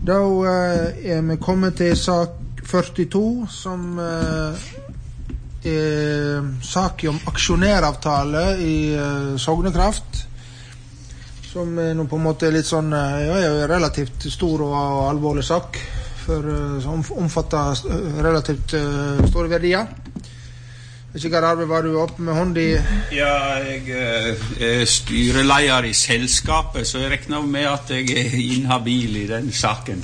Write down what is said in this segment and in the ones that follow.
Da vi kommet til sak 42, som sak om aksjonæravtale i Sognekraft, som nå på en måte litt sånn, relativt stor og alvorlig sak, som omfatter relativt store verdier. Ikke Arve, var du oppe med hånd i? Ja, jeg styreleder i selskapet, så jeg regner med at jeg inhabil i den saken.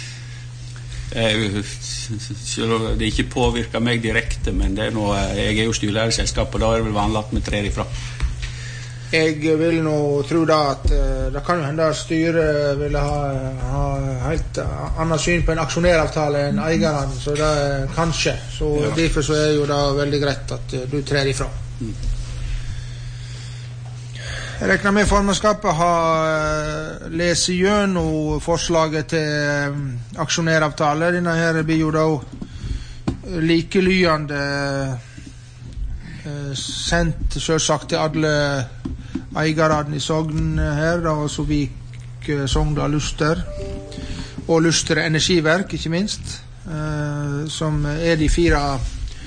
Selv om det ikke påvirker meg direkte, men det noe, jeg jo styreleder i selskapet, og da det vel vanlig at vi trer ifra. Jeg vil nå tro da at det kan jo hende at styret ville ha helt annet syn på en aksjonæravtale enn eierne, så det kanskje. Så derfor så jo det veldig greit at du trer ifra. Jeg regner med formannskapet har lest gjennom forslaget til aksjonæravtale. Denne her blir jo da likelydende sendt selvsagt til alle eierne i Sogn her, og Sovik, Sogndal, Luster og Luster Energiverk, ikke minst, som de fire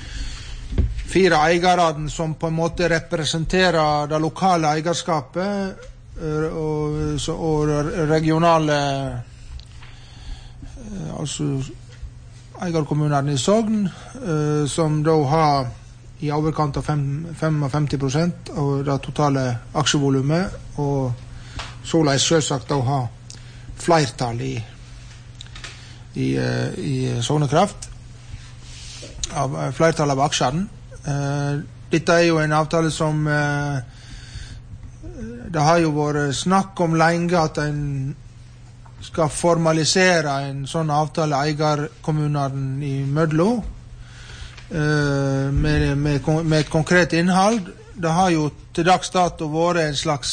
eierne som på en måte representerer det lokale eierskapet og regionale altså eierkommunerne i Sogn, som da har i overkant av 55% av det totale aksjevolumet, og således selvsagt å ha flertall i Sognekraft, flertall av aksjene. Dette jo en avtale som det har jo vært snakk om lenge at en skal formalisere en sånn avtale eierkommunene i Mødlo, med et konkret innhold. Det har jo til dags dato vært en slags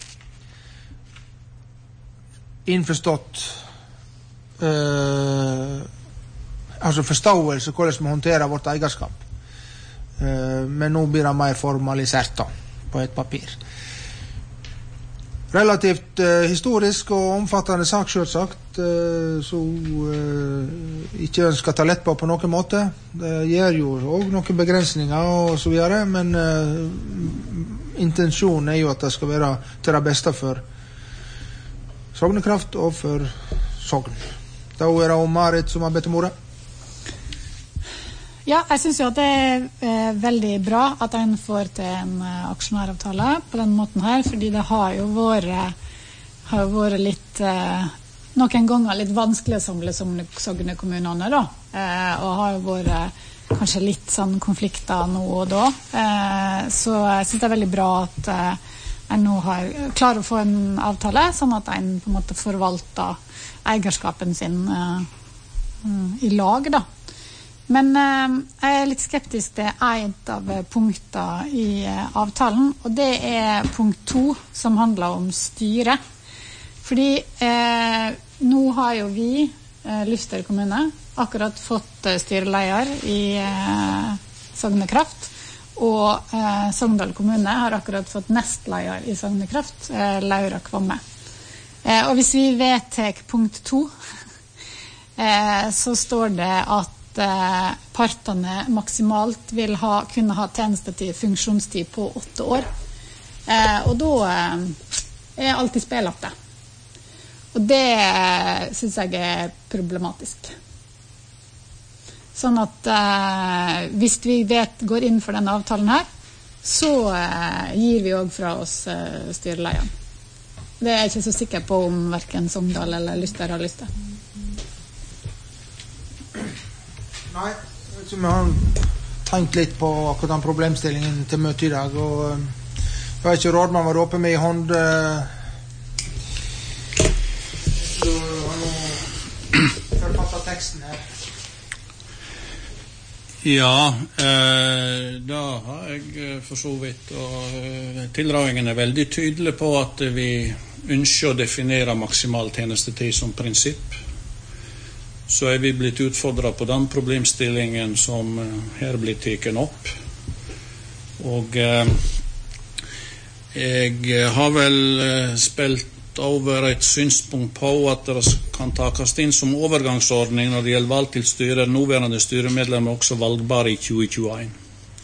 innforstått altså forståelse hvordan vi håndterer vårt eierskap, men nå blir det mer formalisert da, på et papir. Relativt historisk og omfattende sak, selvsagt, så ikke ønsker ta lett på noen måte. Det gjør jo også noen begrensninger og så videre, men intensjonen jo at det skal være til det beste for Sognekraft og for Sogn. Da det Marit som har bedt om ordet. Ja, jeg synes jo at det veldig bra at en får til en aksjonæravtale på den måten her, fordi det har jo vært litt, noen ganger litt vanskelig å samle Sognekommunene da, og har jo vært kanskje litt sånn konflikter nå og da, så jeg synes det er veldig bra at en nå har klarer å få en avtale, sånn at en på en måte forvalter eierskapen sin i lag da. Men jeg litt skeptisk til et av punktene i avtalen, og det punkt 2 som handler om styre. Fordi nå har jo vi, Luster kommune, akkurat fått styreleder i Sognekraft, og Sogndal kommune har akkurat fått nestleder i Sognekraft, Laura Kvamme. Og hvis vi vedtar punkt 2, så står det at partene maksimalt vil kunne ha tjenestetid, funksjonstid på 8 år. Og da alltid spillet det. Og det synes jeg problematisk. Sånn at hvis vi går inn for denne avtalen her, så gir vi også fra oss styreleieren. Det jeg ikke så sikker på om hverken Sogndal eller Luster har lyst til. Nei, jeg vet ikke om jeg har tenkt litt på akkurat den problemstillingen til møte i dag, og jeg vet ikke, rådmann var oppe med i hånd, så har nå forfattet teksten her. Ja, da har jeg for så vidt, og tilrådingen veldig tydelig på at vi ønsker å definere maksimal tjenestetid som prinsipp. Så vi blitt utfordret på den problemstillingen som her blir taken opp. Og jeg har vel spilt over et synspunkt på at det kan takast inn som overgangsordning når det gjelder valg til styret. Nåværende styremedlemmer også valgbare i 2021.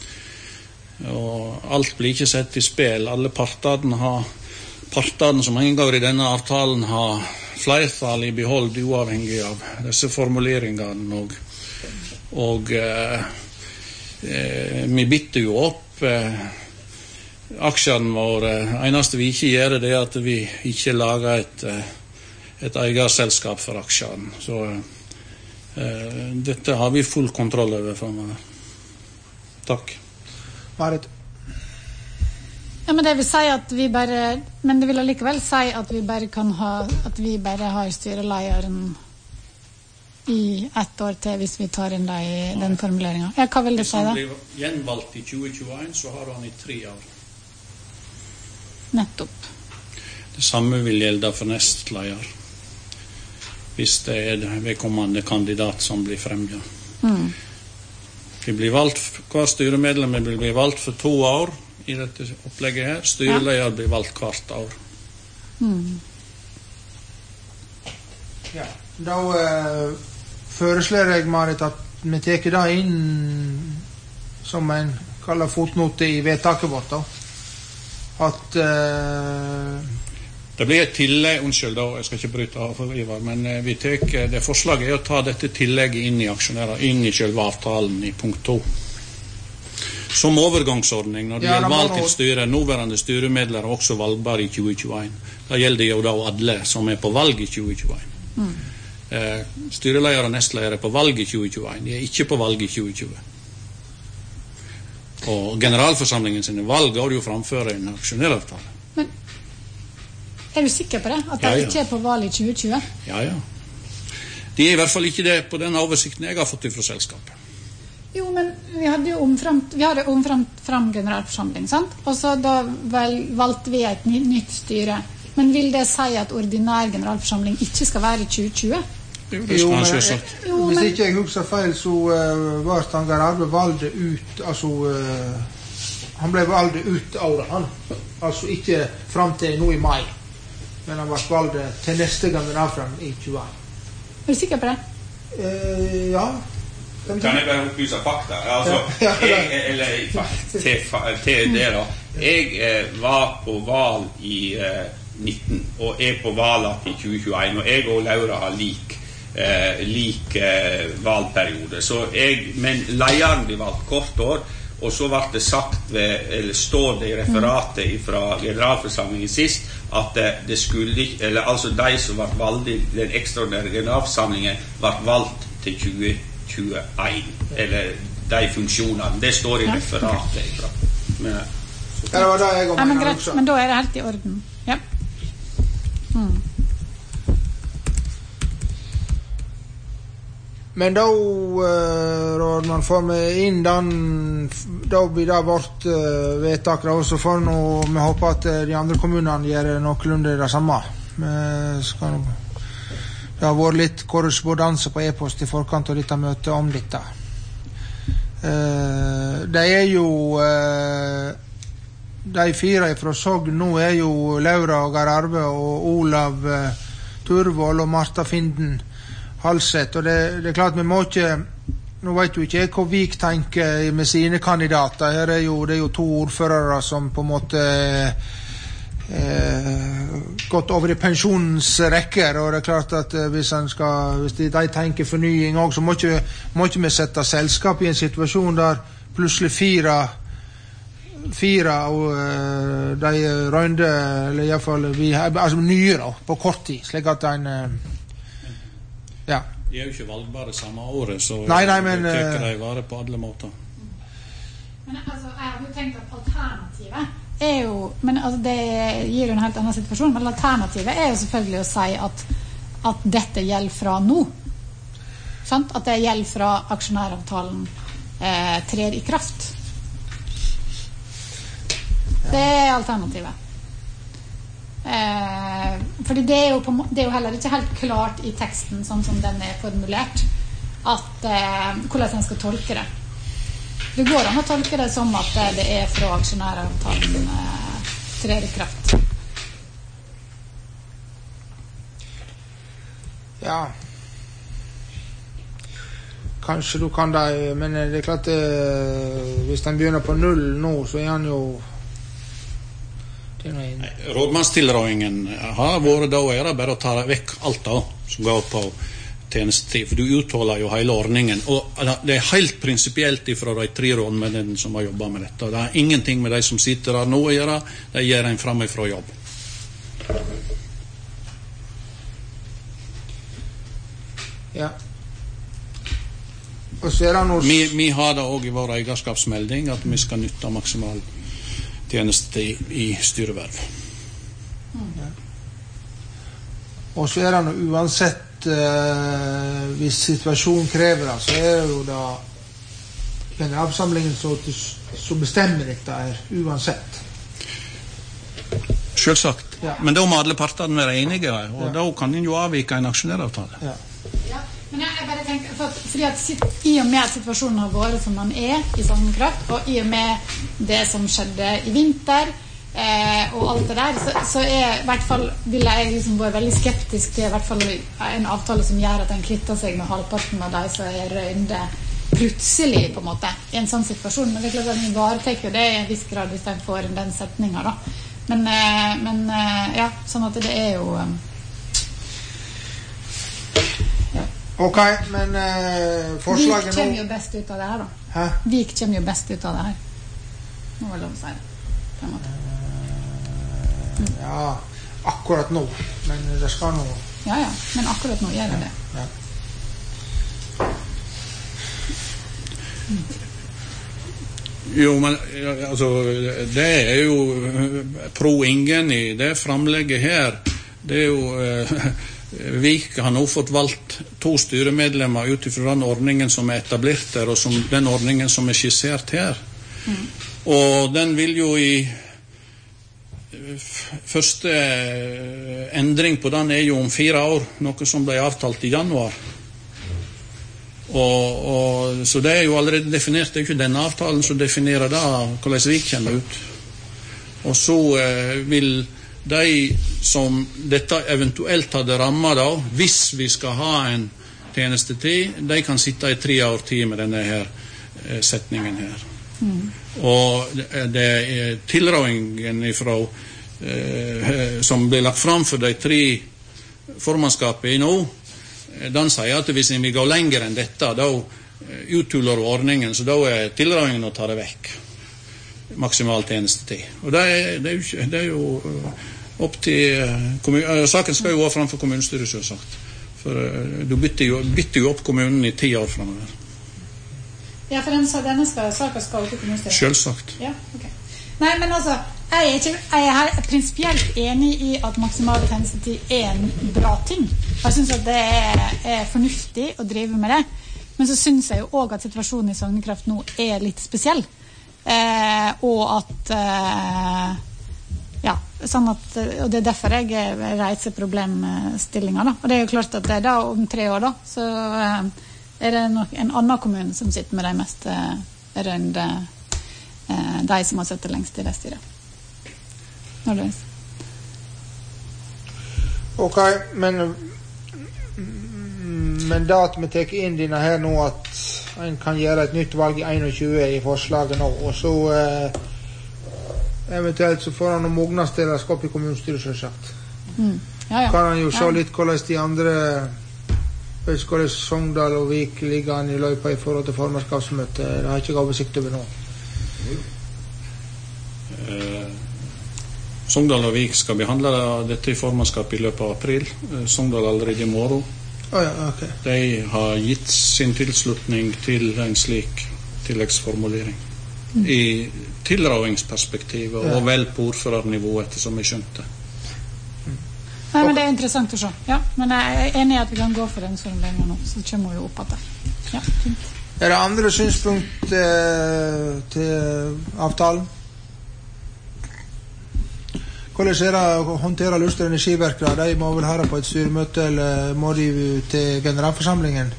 Og alt blir ikke sett i spill. Alle partene som inngår i denne avtalen har flertall i behold uavhengig av disse formuleringene. Og vi bytter jo opp aksjene våre. Eneste vi ikke gjør det at vi ikke lager et eierselskap for aksjene. Så dette har vi full kontroll over fremover. Takk. Marit. Ja, men det vil si at vi bare, men det vil allikevel si at vi bare kan ha, at vi bare har styreleieren i 1 år til hvis vi tar inn den formuleringen. Ja, hva vil det si da? Hvis han blir gjenvalgt i 2021, så har han i 3 år. Nettopp. Det samme vil gjelde for nestleder. Hvis det vedkommende kandidat som blir fremmet. De blir valgt, hver styremedlem vil bli valgt for 2 år i dette opplegget her. Styreleder blir valgt hvert år. Ja, da foreslår jeg, Marit, at vi teker det inn som en kallet fotnote i vedtaket vårt da. At det blir et tillegg, unnskyld da, jeg skal ikke bryte av for Ivar, men vi teker, det forslaget å ta dette tillegget inn i aksjonærer, inn i selve avtalen i punkt 2. Som overgangsordning når det gjelder valg til styret, nåværende styremedlemmer også valgbare i 2021. Det gjelder jo da alle som på valg i 2021. Styreleder og nestleder på valg i 2021, de ikke på valg i 2020. Og generalforsamlingen sine valg går jo framføre en aksjonæravtale. Men er du sikker på det? At de ikke på valg i 2020? Ja. De i hvert fall ikke det på den oversikten jeg har fått fra selskapet. Jo, men vi hadde jo omfram generalforsamling, sant? Og så da valgte vi et nytt styre. Men vil det si at ordinær generalforsamling ikke skal være i 2020? Jo, det skal han selvsagt. Hvis ikke jeg husker feil, så var Stangar Arve valgt ut, altså han ble valgt ut året, han. Altså ikke frem til nå i mai, men han var valgt til neste generalforsamling i 2021. Er du sikker på det? Ja. Kan jeg bare opplyse fakta? Altså, til det da. Jeg var på valg i 19, og er på valg i 2021, og jeg og Laura har lik valgperiode. Men lederen ble valgt kort år, og så ble det sagt eller står det i referatet fra generalforsamlingen sist, at det skulle ikke, eller altså de som ble valgt i den ekstraordinære generalforsamlingen, ble valgt til 2021, eller de funksjonene. Det står i referatet ifra. Det var det jeg men greit, men da er det helt i orden. Ja. Men da man får med inn den, da blir det vårt vedtak da, så får vi håpe at de andre kommunene gjør noenlunde det samme. Det har vært litt korrespondanse på e-post i forkant av dette møtet om dette. Det er jo de 4 fra Sogn nå er jo Laura Gar Arve og Olav Turvold og Marta Finden Halseth, og det er klart vi må ikke, nå vet jo ikke jeg hvor Vik tenker med sine kandidater. Her det er jo 2 ordførere som på en måte gått over i pensjonens rekker, og det er klart at hvis de tenker fornying også, så må ikke vi sette selskap i en situasjon der plutselig 4 og de rønde, eller i hvert fall altså nye da, på kort tid, slik at en ja. De er jo ikke valgbare samme året, så nei, men tenker de vare på alle måter. Men altså, jeg har jo tenkt at alternativet er jo, men altså, det gir jo en helt annen situasjon, men alternativet er jo selvfølgelig å si at dette gjelder fra nå. Sant? At det gjelder fra aksjonæravtalen trer i kraft. Det er alternativet. Fordi det er jo heller ikke helt klart i teksten sånn som den er formulert at hvordan en skal tolke det. Det går an å tolke det som at det er fra aksjonæravtalen trer i kraft. Ja. Kanskje du kan det, men det klart hvis den begynner på 0 nå, så han jo Rådmannstilrådingen har vært da det bare å ta vekk alt da som går på tjenestetid, for du uttaler jo hele ordningen, og det helt prinsipielt fra de 3 rådmennene som har jobbet med dette. Det ingenting med de som sitter der nå å gjøre, de gjør en framifra jobb. Ja. Og så det noe... Vi har det også i vår eierskapsmelding at vi skal nytte maksimal tjenestetid i styreverv. Ja. Og så det noe uansett hvis situasjonen krever det, så det jo da generalforsamlingen så bestemmer dette uansett. Selvsagt. Ja. Men da må alle partene være enige, og da kan en jo avvike en aksjonæravtale. Ja. Men jeg bare tenker, fordi at i og med at situasjonen har vært som den i Sognekraft, og i og med det som skjedde i vinter, og alt det der, så i hvert fall vil jeg liksom være veldig skeptisk til i hvert fall en avtale som gjør at den kvitter seg med halvparten av de som røynde plutselig på en måte i en sånn situasjon. Men det klart at den vareteker det i en viss grad hvis den får den setningen da. Men ja, sånn at det jo Ok, men forslaget Vik kommer jo best ut av det her da. Hæ? Vik kommer jo best ut av det her. Nå var det lov å si det, på en måte. Ja, akkurat nå. Men det skal nå... Ja, men akkurat nå gjør det. Ja. Jo, men altså, det jo pro ingen i det framlegget her. Det jo... Vik har nå fått valgt 2 styremedlemmer utifrån den ordningen som etablert der, og som den ordningen som skissert her. Og den vil jo i første endring på den jo om 4 år, noe som ble avtalt i januar. Og så det jo allerede definert, det jo ikke denne avtalen som definerer da hvordan Vik kommer ut. Og så vil de som dette eventuelt hadde rammet da, hvis vi skal ha en tjenestetid, de kan sitte i 3 år tid med denne her setningen her. Og det tilrådingen ifra som ble lagt fram for de 3 formannskapene i nå, den sier at hvis vi går lenger enn dette, da uthuler ordningen, så da tilrådingen å ta det vekk. Maksimal tjenestetid. Og det jo opp til saken skal jo gå fram for kommunestyret selvsagt, for du bytter jo opp kommunen i 10 år fremover. Ja, for denne saken skal opp til kommunestyret? Selvsagt. Ja, ok. Nei, men altså, jeg er prinsipielt enig i at maksimal tjenestetid en bra ting. Jeg synes at det fornuftig å drive med det, men så synes jeg jo også at situasjonen i Sognekraft nå litt spesiell, og at ja, sånn at, og det derfor jeg reiser problemstillinger da. Og det jo klart at det da om 3 år da, så det nok en annen kommune som sitter med de mest rønde de som har sittet lengst i det styret. Når det Ok, men da at vi tar inn denne her nå at en kan gjøre et nytt valg i 21 i forslaget nå, og så eventuelt så får han noen mognadsdelerskap i kommunestyret selvsagt. Ja. Kan han jo se litt hvordan de andre hvordan Sogndal og Vik ligger an i løypa i forhold til formannskapsmøtet. Det har ikke jeg oversikt over nå. Sogndal og Vik skal behandle dette i formannskapet i løpet av april. Sogndal allerede i morgen. Okay. De har gitt sin tilslutning til en slik tilleggsformulering. I tilrådingsperspektivet og vel på ordførernivå etter som jeg skjønte. Nei, men det interessant å se. Ja, men jeg enig i at vi kan gå for den formuleringen nå, så kommer vi jo opp at det. Ja, fint. Det andre synspunkt til avtalen? Hvordan det å håndtere Luster Energiverk? De må vel ha det på et styremøte, eller må de til generalforsamlingen?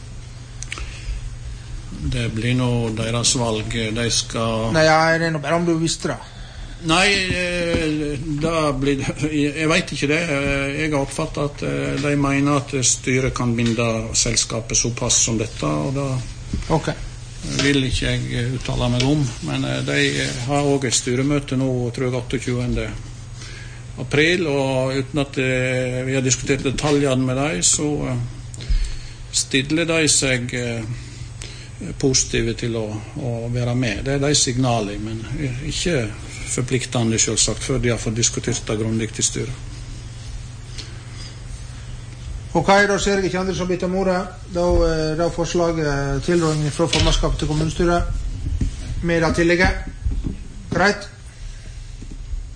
Det blir nå deres valg. De skal... Nei, det noe bare om du visste det. Nei, jeg vet ikke det. Jeg har oppfattet at de mener at styret kan binde selskapet såpass som dette, og da vil ikke jeg uttale meg om. Men de har også et styremøte nå, tror jeg, 28. april, og uten at vi har diskutert detaljene med dem, så stiller de seg positive til å være med. Det de signaler, men ikke forpliktende selvsagt, før de har fått diskutert det grundig til styret. Ok, da ser jeg ikke andre som bytter om ordet. Da forslaget tilrådingen fra formannskapet til kommunestyret med det tillegget. Greit?